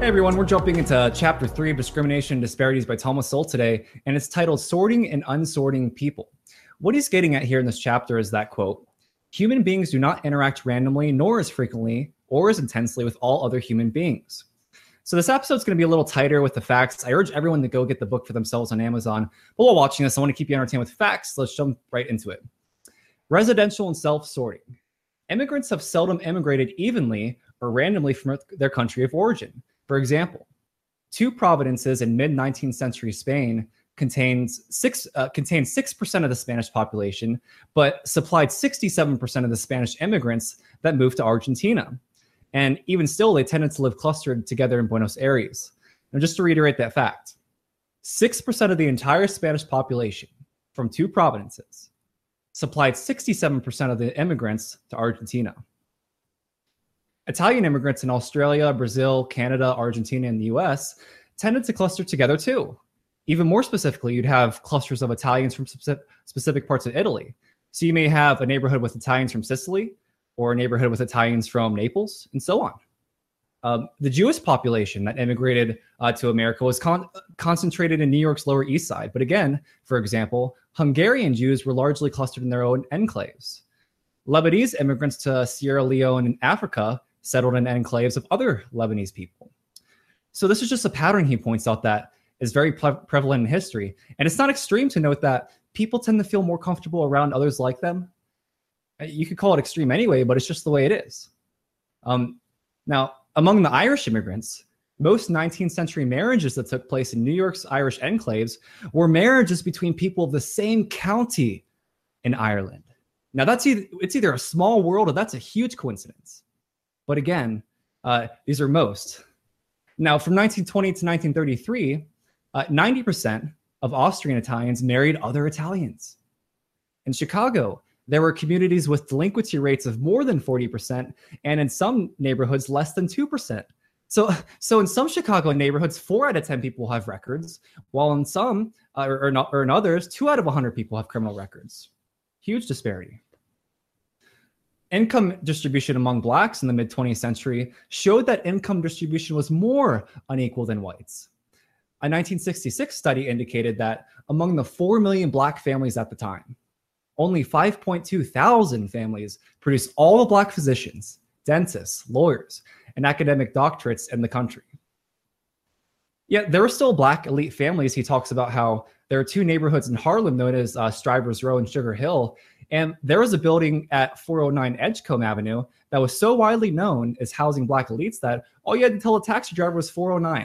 everyone, we're jumping into Chapter 3 of Discrimination and Disparities by Thomas Sowell today, and it's titled Sorting and Unsorting People. What he's getting at here in this chapter is that, quote, human beings do not interact randomly, nor as frequently, or as intensely with all other human beings. So this episode's going to be a little tighter with the facts. I urge everyone to go get the book for themselves on Amazon. But while watching this, I want to keep you entertained with facts. Let's jump right into it. Residential and self-sorting. Immigrants have seldom immigrated evenly or randomly from their country of origin. For example, two provinces in mid-19th century Spain contained 6% of the Spanish population, but supplied 67% of the Spanish immigrants that moved to Argentina. And even still, they tended to live clustered together in Buenos Aires. Now, just to reiterate that fact, 6% of the entire Spanish population from two provinces supplied 67% of the immigrants to Argentina. Italian immigrants in Australia, Brazil, Canada, Argentina, and the US tended to cluster together too. Even more specifically, you'd have clusters of Italians from specific parts of Italy. So you may have a neighborhood with Italians from Sicily, or a neighborhood with Italians from Naples, and so on. The Jewish population that immigrated to America was concentrated in New York's Lower East Side. But again, for example, Hungarian Jews were largely clustered in their own enclaves. Lebanese immigrants to Sierra Leone and Africa settled in enclaves of other Lebanese people. So this is just a pattern, he points out, that is very prevalent in history. And it's not extreme to note that people tend to feel more comfortable around others like them. You could call it extreme anyway, but it's just the way it is. Now, among the Irish immigrants, most 19th century marriages that took place in New York's Irish enclaves were marriages between people of the same county in Ireland. Now, it's either a small world or that's a huge coincidence. But again, these are most. Now, from 1920 to 1933, 90% of Austrian Italians married other Italians. In Chicago, there were communities with delinquency rates of more than 40%, and in some neighborhoods, less than 2%. So in some Chicago neighborhoods, 4 out of 10 people have records, while in some, or in others, 2 out of 100 people have criminal records. Huge disparity. Income distribution among blacks in the mid-20th century showed that income distribution was more unequal than whites. A 1966 study indicated that among the 4 million black families at the time, only 5.2 thousand families produced all the black physicians, dentists, lawyers, and academic doctorates in the country. Yet there were still black elite families. He talks about how there are 2 neighborhoods in Harlem known as Strivers Row and Sugar Hill. And there was a building at 409 Edgecombe Avenue that was so widely known as housing black elites that all you had to tell a taxi driver was 409.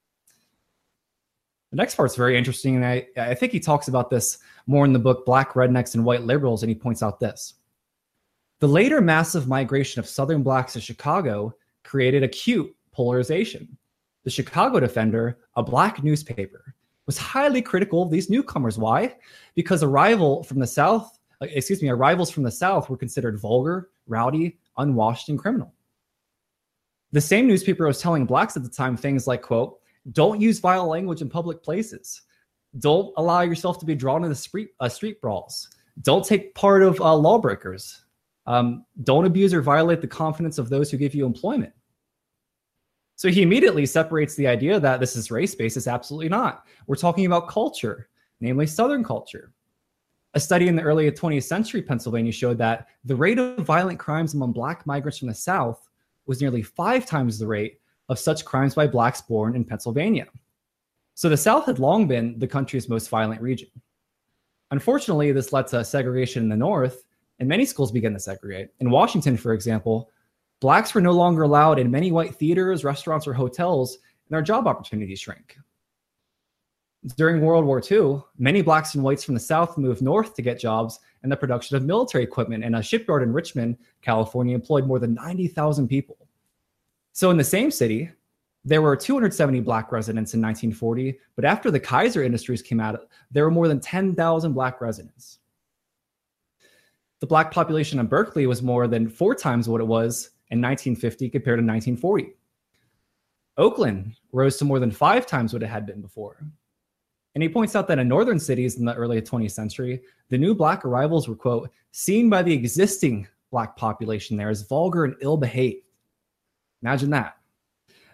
The next part's very interesting, and I think he talks about this more in the book Black Rednecks and White Liberals, and he points out this. The later massive migration of Southern blacks to Chicago created acute polarization. The Chicago Defender, a black newspaper, was highly critical of these newcomers. Why? Because arrivals from the South were considered vulgar, rowdy, unwashed, and criminal. The same newspaper was telling blacks at the time things like, quote, don't use vile language in public places. Don't allow yourself to be drawn into street brawls. Don't take part of lawbreakers. Don't abuse or violate the confidence of those who give you employment. So he immediately separates the idea that this is race-based. It's absolutely not. We're talking about culture, namely Southern culture. A study in the early 20th century Pennsylvania showed that the rate of violent crimes among black migrants from the South was nearly 5 times the rate of such crimes by blacks born in Pennsylvania. So the South had long been the country's most violent region. Unfortunately, this led to segregation in the North, and many schools began to segregate. In Washington, for example, blacks were no longer allowed in many white theaters, restaurants, or hotels, and their job opportunities shrank. During World War II, many blacks and whites from the South moved north to get jobs in the production of military equipment, and a shipyard in Richmond, California, employed more than 90,000 people. So in the same city, there were 270 black residents in 1940, but after the Kaiser Industries came out, there were more than 10,000 black residents. The black population in Berkeley was more than 4 times what it was in 1950 compared to 1940. Oakland rose to more than 5 times what it had been before. And he points out that in northern cities in the early 20th century, the new black arrivals were, quote, seen by the existing black population there as vulgar and ill-behaved. Imagine that.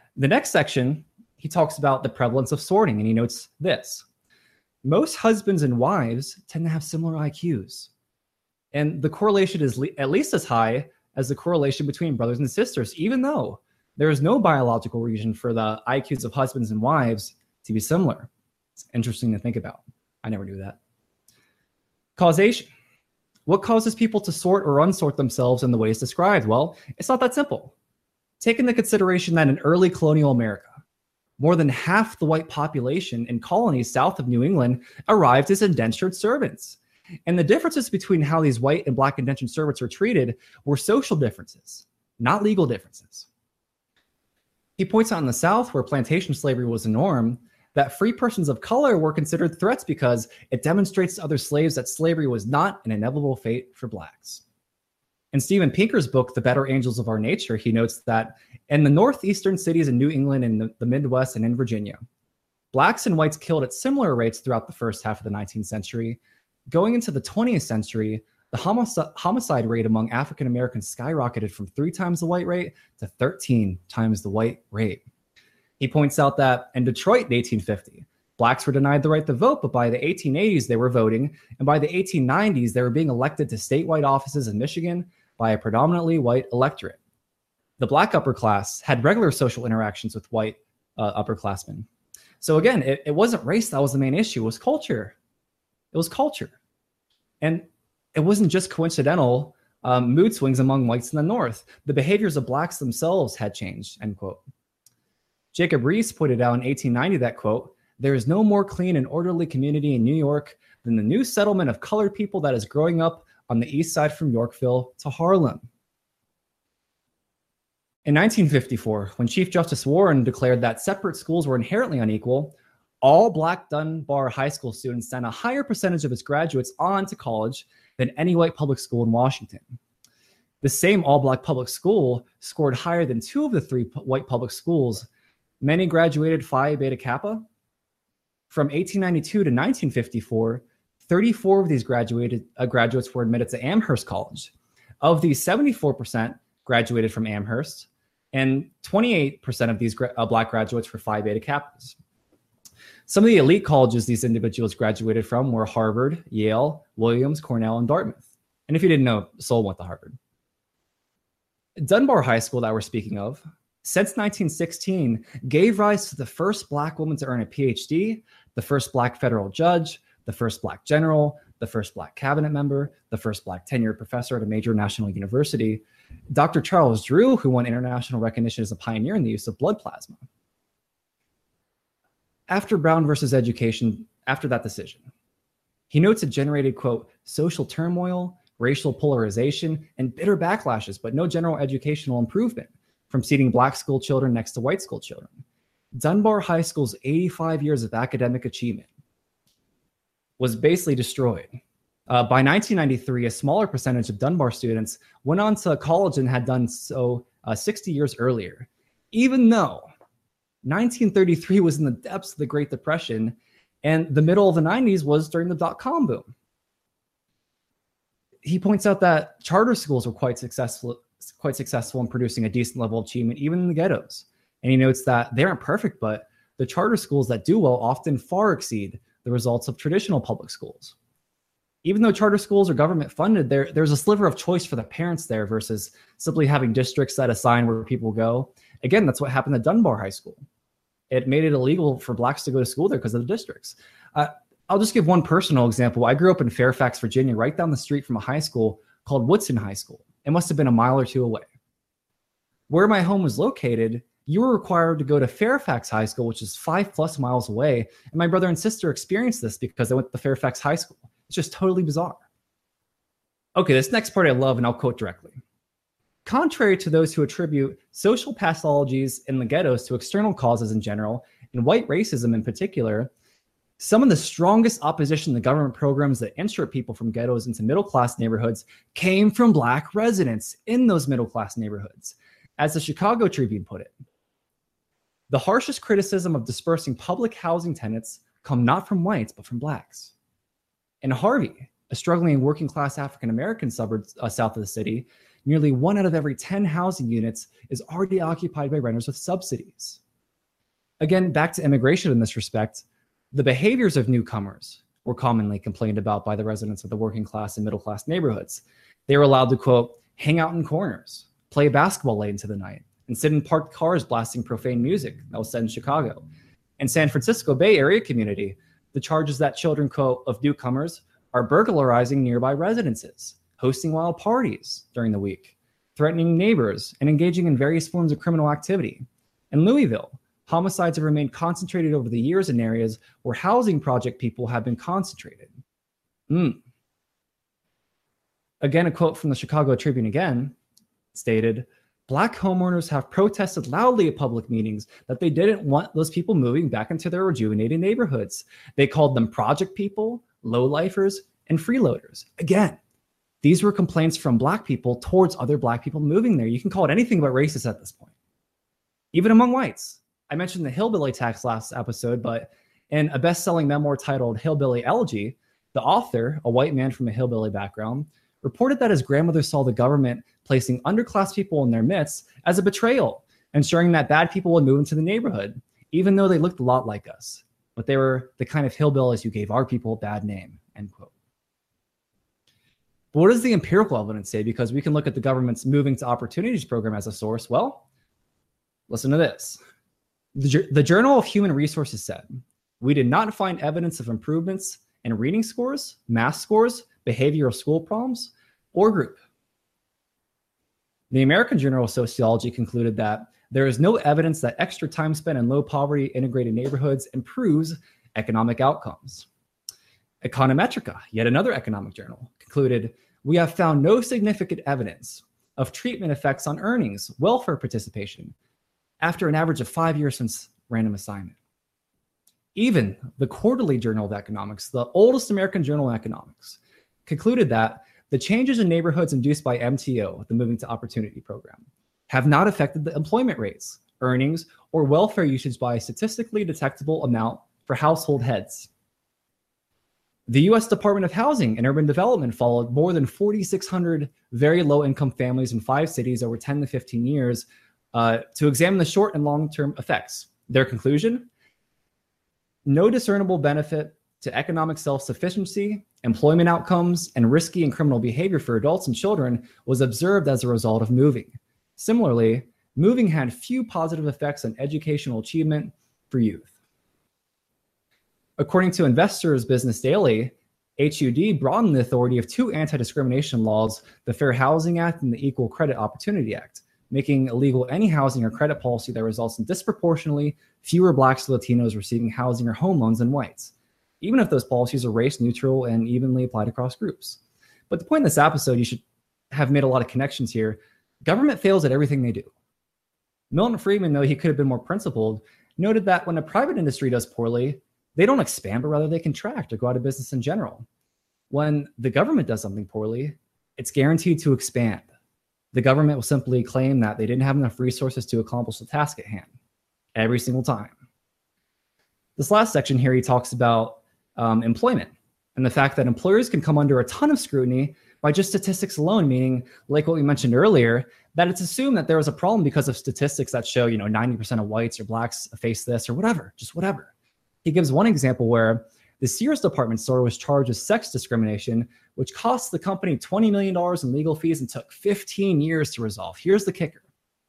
The next section, he talks about the prevalence of sorting, and he notes this. Most husbands and wives tend to have similar IQs. And the correlation is at least as high as the correlation between brothers and sisters, even though there is no biological reason for the IQs of husbands and wives to be similar. It's interesting to think about. I never knew that. Causation. What causes people to sort or unsort themselves in the ways described? Well, it's not that simple. Take into consideration that in early colonial America, more than half the white population in colonies south of New England arrived as indentured servants. And the differences between how these white and black indentured servants were treated were social differences, not legal differences. He points out in the South, where plantation slavery was the norm, that free persons of color were considered threats because it demonstrates to other slaves that slavery was not an inevitable fate for blacks. In Steven Pinker's book, The Better Angels of Our Nature, he notes that in the northeastern cities in New England and the Midwest and in Virginia, blacks and whites killed at similar rates throughout the first half of the 19th century. Going into the 20th century, the homicide rate among African Americans skyrocketed from 3 times the white rate to 13 times the white rate. He points out that in Detroit in 1850, blacks were denied the right to vote, but by the 1880s, they were voting. And by the 1890s, they were being elected to statewide offices in Michigan by a predominantly white electorate. The black upper class had regular social interactions with white upperclassmen. So again, it wasn't race that was the main issue. It was culture. It was culture. And it wasn't just coincidental mood swings among whites in the North. The behaviors of blacks themselves had changed, end quote. Jacob Riis pointed out in 1890 that, quote, "There is no more clean and orderly community in New York than the new settlement of colored people that is growing up on the east side from Yorkville to Harlem." In 1954, when Chief Justice Warren declared that separate schools were inherently unequal, all black Dunbar High School students sent a higher percentage of its graduates on to college than any white public school in Washington. The same all-black public school scored higher than 2 of the 3 white public schools. Many graduated Phi Beta Kappa. From 1892 to 1954, 34 of these graduates were admitted to Amherst College. Of these, 74% graduated from Amherst, and 28% of these black graduates were Phi Beta Kappas. Some of the elite colleges these individuals graduated from were Harvard, Yale, Williams, Cornell, and Dartmouth. And if you didn't know, Sol went to Harvard. Dunbar High School that we're speaking of, since 1916, gave rise to the first black woman to earn a PhD, the first black federal judge, the first black general, the first black cabinet member, the first black tenured professor at a major national university, Dr. Charles Drew, who won international recognition as a pioneer in the use of blood plasma. After Brown versus Education, after that decision, he notes it generated, quote, "social turmoil, racial polarization, and bitter backlashes, but no general educational improvement from seating black school children next to white school children. Dunbar High School's 85 years of academic achievement was basically destroyed. By 1993, a smaller percentage of Dunbar students went on to college and had done so 60 years earlier, even though 1933 was in the depths of the Great Depression and the middle of the 90s was during the dot-com boom. He points out that charter schools were quite successful in producing a decent level of achievement, even in the ghettos. And he notes that they aren't perfect, but the charter schools that do well often far exceed the results of traditional public schools. Even though charter schools are government funded, there's a sliver of choice for the parents there versus simply having districts that assign where people go. Again, that's what happened at Dunbar High School. It made it illegal for blacks to go to school there because of the districts. I'll just give one personal example. I grew up in Fairfax, Virginia, right down the street from a high school called Woodson High School. It must have been a mile or 2 away. Where my home was located, you were required to go to Fairfax High School, which is 5+ miles away. And my brother and sister experienced this because they went to Fairfax High School. It's just totally bizarre. Okay, this next part I love, and I'll quote directly. Contrary to those who attribute social pathologies in the ghettos to external causes in general, and white racism in particular, some of the strongest opposition to government programs that insert people from ghettos into middle-class neighborhoods came from black residents in those middle-class neighborhoods. As the Chicago Tribune put it, the harshest criticism of dispersing public housing tenants come not from whites, but from blacks. In Harvey, a struggling working-class African-American suburb south of the city, nearly 1 out of every 10 housing units is already occupied by renters with subsidies. Again, back to immigration in this respect, the behaviors of newcomers were commonly complained about by the residents of the working class and middle class neighborhoods. They were allowed to, quote, hang out in corners, play basketball late into the night, and sit in parked cars blasting profane music. That was said in Chicago. In San Francisco Bay Area community, the charges that children, quote, of newcomers are burglarizing nearby residences, hosting wild parties during the week, threatening neighbors, and engaging in various forms of criminal activity. In Louisville, homicides have remained concentrated over the years in areas where housing project people have been concentrated. Again, a quote from the Chicago Tribune again stated, Black homeowners have protested loudly at public meetings that they didn't want those people moving back into their rejuvenated neighborhoods. They called them project people, low-lifers, and freeloaders. Again, these were complaints from Black people towards other Black people moving there. You can call it anything but racist at this point, even among whites. I mentioned the hillbilly tax last episode, but in a best-selling memoir titled Hillbilly Elegy, the author, a white man from a hillbilly background, reported that his grandmother saw the government placing underclass people in their midst as a betrayal, ensuring that bad people would move into the neighborhood, even though they looked a lot like us. But they were the kind of hillbillies who gave our people a bad name, end quote. But what does the empirical evidence say? Because we can look at the government's Moving to Opportunities program as a source. Well, listen to this. The Journal of Human Resources said, we did not find evidence of improvements in reading scores, math scores, behavioral school problems, or group. The American Journal of Sociology concluded that there is no evidence that extra time spent in low poverty integrated neighborhoods improves economic outcomes. Econometrica, yet another economic journal, concluded, we have found no significant evidence of treatment effects on earnings, welfare participation, after an average of 5 years since random assignment. Even the Quarterly Journal of Economics, the oldest American journal of economics, concluded that the changes in neighborhoods induced by MTO, the Moving to Opportunity program, have not affected the employment rates, earnings, or welfare usage by a statistically detectable amount for household heads. The U.S. Department of Housing and Urban Development followed more than 4,600 very low-income families in 5 cities over 10 to 15 years to examine the short and long-term effects. Their conclusion? No discernible benefit to economic self-sufficiency, employment outcomes, and risky and criminal behavior for adults and children was observed as a result of moving. Similarly, moving had few positive effects on educational achievement for youth. According to Investors Business Daily, HUD broadened the authority of 2 anti-discrimination laws, the Fair Housing Act and the Equal Credit Opportunity Act, making illegal any housing or credit policy that results in disproportionately fewer Blacks or Latinos receiving housing or home loans than whites, even if those policies are race neutral and evenly applied across groups. But the point in this episode, you should have made a lot of connections here. Government fails at everything they do. Milton Friedman, though he could have been more principled, noted that when a private industry does poorly, they don't expand, but rather they contract or go out of business in general. When the government does something poorly, it's guaranteed to expand. The government will simply claim that they didn't have enough resources to accomplish the task at hand every single time. This last section here, he talks about employment and the fact that employers can come under a ton of scrutiny by just statistics alone, meaning, like what we mentioned earlier, that it's assumed that there was a problem because of statistics that show, 90% of whites or Blacks face this or whatever, just whatever. He gives one example where the Sears department store was charged with sex discrimination, which cost the company $20 million in legal fees and took 15 years to resolve. Here's the kicker.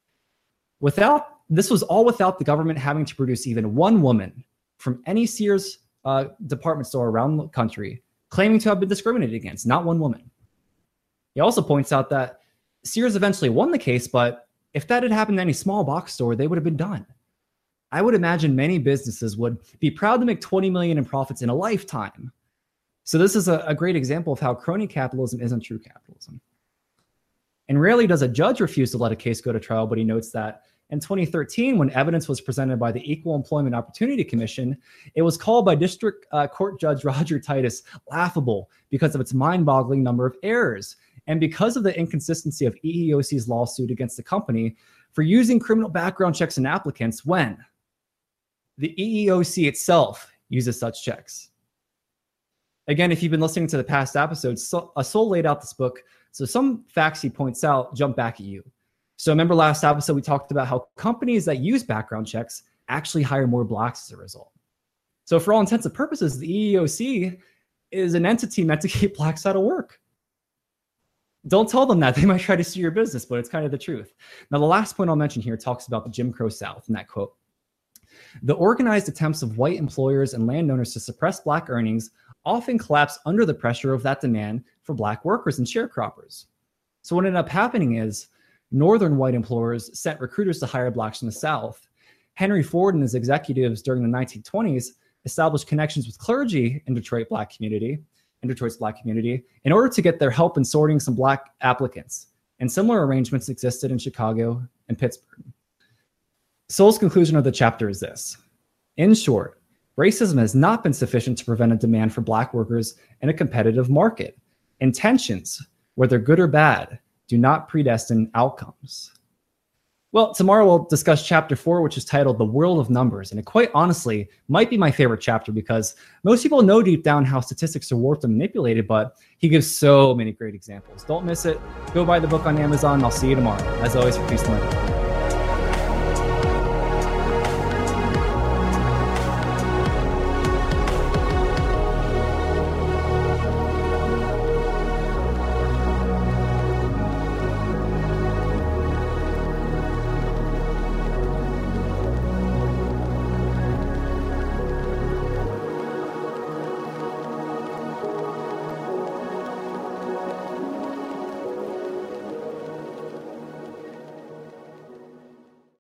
This was all without the government having to produce even one woman from any Sears department store around the country claiming to have been discriminated against, not one woman. He also points out that Sears eventually won the case, but if that had happened to any small box store, they would have been done. I would imagine many businesses would be proud to make $20 million in profits in a lifetime. So this is a great example of how crony capitalism isn't true capitalism. And rarely does a judge refuse to let a case go to trial, but he notes that in 2013, when evidence was presented by the Equal Employment Opportunity Commission, it was called by District Court Judge Roger Titus laughable because of its mind-boggling number of errors and because of the inconsistency of EEOC's lawsuit against the company for using criminal background checks in applicants when the EEOC itself uses such checks. Again, if you've been listening to the past episodes, Sol laid out this book So some facts he points out jump back at you. So remember last episode, we talked about how companies that use background checks actually hire more blacks as a result. So for all intents and purposes, the EEOC is an entity meant to keep blacks out of work. Don't tell them that. They might try to sue your business, but it's kind of the truth. Now, the last point I'll mention here talks about the Jim Crow South in that quote. The organized attempts of white employers and landowners to suppress black earnings often collapse under the pressure of that demand for black workers and sharecroppers. So what ended up happening is northern white employers sent recruiters to hire blacks from the South. Henry Ford and his executives during the 1920s established connections with clergy in Detroit's black community in order to get their help in sorting some black applicants. And similar arrangements existed in Chicago and Pittsburgh. Sowell's conclusion of the chapter is this. In short, racism has not been sufficient to prevent a demand for black workers in a competitive market. Intentions, whether good or bad, do not predestine outcomes. Well, tomorrow we'll discuss chapter 4, which is titled The World of Numbers. And it quite honestly might be my favorite chapter because most people know deep down how statistics are warped and manipulated, but he gives so many great examples. Don't miss it. Go buy the book on Amazon. I'll see you tomorrow. As always, for Peace and Learning.